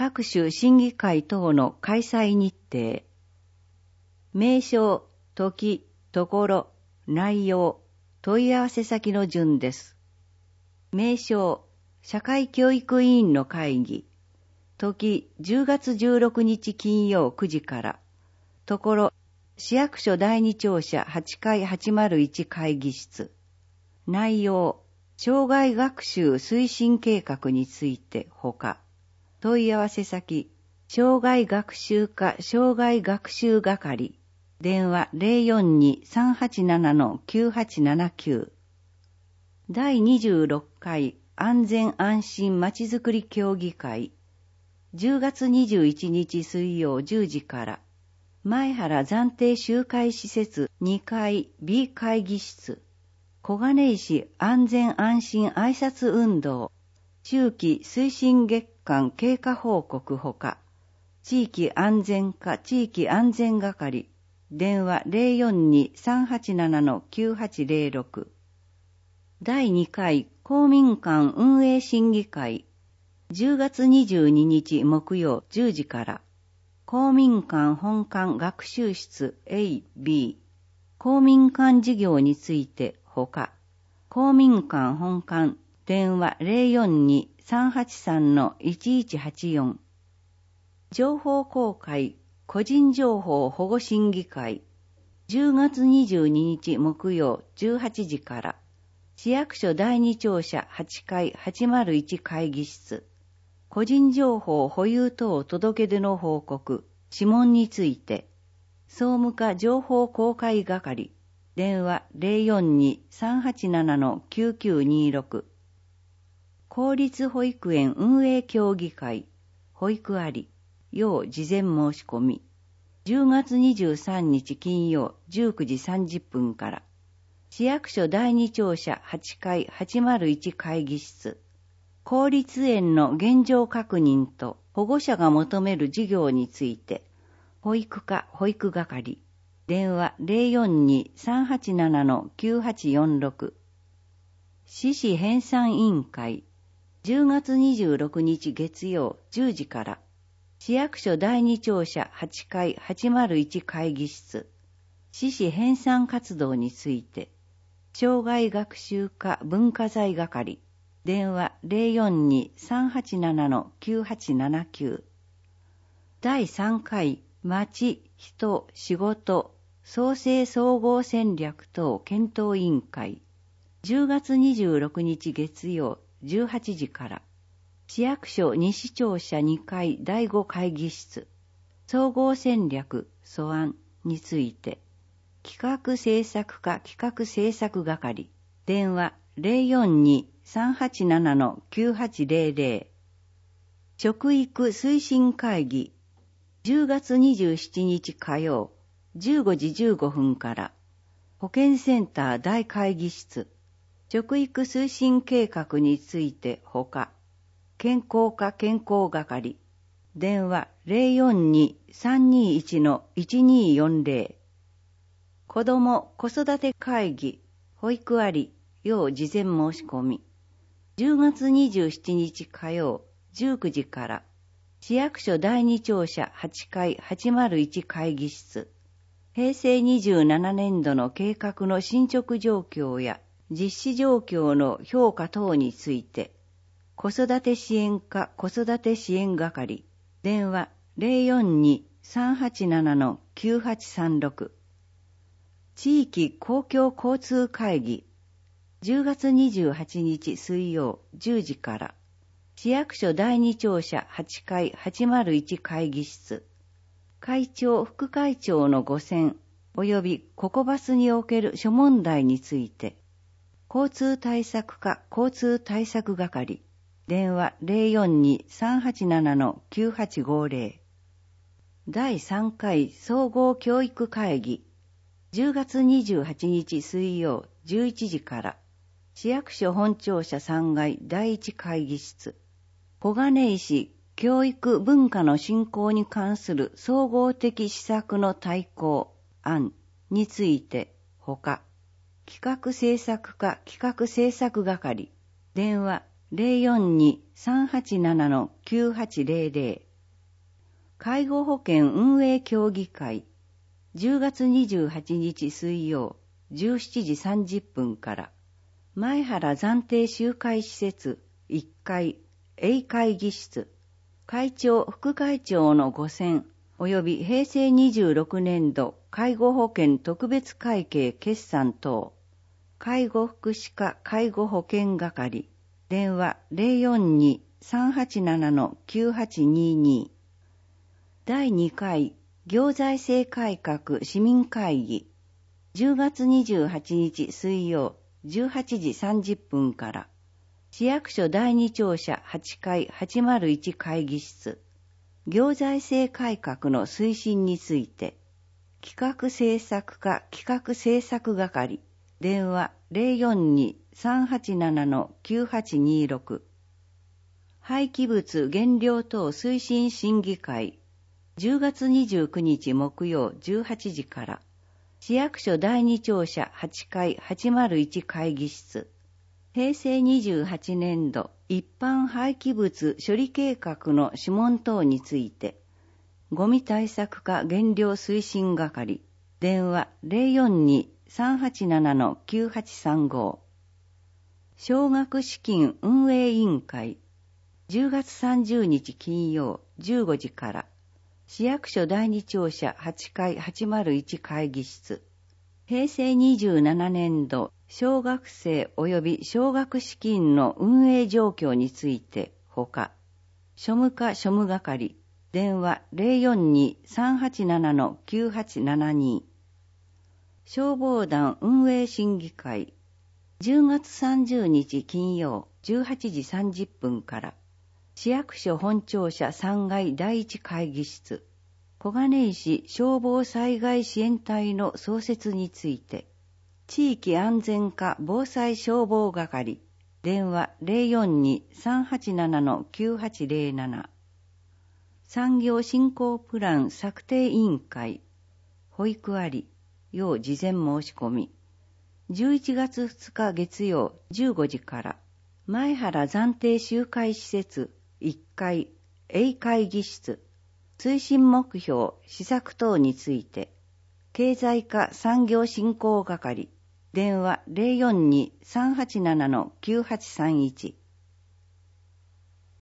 各種審議会等の開催日程。名称、時、ところ、内容、問い合わせ先の順です。名称、社会教育委員の会議。時、10月16日金曜9時から。ところ、市役所第二庁舎8階801会議室。内容、障害学習推進計画についてほか。問い合わせ先、障害学習課障害学習係。電話 042-387-9879。第26回安全安心まちづくり協議会。10月21日水曜10時から。前原暫定集会施設2階 B 会議室。小金井市安全安心挨拶運動。中期推進月間経過報告ほか。地域安全課地域安全係。電話 042-387-9806。第2回公民館運営審議会。10月22日木曜10時から。公民館本館学習室 A、B。公民館事業についてほか。公民館本館電話 042-383-1184。情報公開個人情報保護審議会。10月22日木曜18時から。市役所第二庁舎8階801会議室。個人情報保有等届出の報告、諮問について。総務課情報公開係。電話 042-387-9926。公立保育園運営協議会。保育あり。要事前申し込み。10月23日金曜19時30分から。市役所第二庁舎8階801会議室。公立園の現状確認と保護者が求める事業について。保育課保育係。電話 042-387-9846。市市編纂委員会。10月26日月曜10時から。市役所第二庁舎8階801会議室。市市編纂活動について。障害学習課文化財係。電話 042-387-9879。第3回町、人、仕事、創生総合戦略等検討委員会。10月26日月曜18時から。市役所西庁舎2階第5会議室。総合戦略、素案について。企画政策課企画政策係。電話 042-387-9800。食育推進会議。10月27日火曜15時15分から。保健センター大会議室。食育推進計画についてほか。健康課健康係。電話 042-321-1240。子ども子育て会議。保育あり。要事前申し込み。10月27日火曜19時から。市役所第二庁舎8階801会議室。平成27年度の計画の進捗状況や実施状況の評価等について。子育て支援課子育て支援係。電話 042-387-9836。地域公共交通会議。10月28日水曜10時から。市役所第二庁舎8階801会議室。会長副会長のご選及びココバスにおける諸問題について。交通対策課交通対策係。電話 042-387-9850。第3回総合教育会議。10月28日水曜11時から。市役所本庁舎3階第1会議室。小金井市教育文化の振興に関する総合的施策の大綱案についてほか。企画政策課企画政策係。電話 042-387-9800。 介護保険運営協議会、10月28日水曜、17時30分から、前原暫定集会施設1階 A 会議室、会長副会長のご選及び平成26年度介護保険特別会計決算等、介護福祉課介護保険係、電話 042-387-9822。第2回行財政改革市民会議、10月28日水曜18時30分から、市役所第2庁舎8階801会議室、行財政改革の推進について、企画政策課企画政策係、電話 042-387-9826。廃棄物減量等推進審議会、10月29日木曜18時から、市役所第2庁舎8階801会議室、平成28年度一般廃棄物処理計画の諮問等について、ゴミ対策課減量推進係、電話 042-387-9835。奨学資金運営委員会、10月30日金曜15時から、市役所第2庁舎8階801会議室、平成27年度小学生及び奨学資金の運営状況についてほか、庶務課庶務係、電話 042-387-9872。消防団運営審議会、10月30日金曜18時30分から、市役所本庁舎3階第1会議室、小金井市消防災害支援隊の創設について、地域安全課防災消防係、電話 042-387-9807。産業振興プラン策定委員会、保育あり、要事前申し込み。11月2日月曜15時から、前原暫定集会施設1階 A 会議室、推進目標、施策等について、経済課産業振興係、電話 042-387-9831。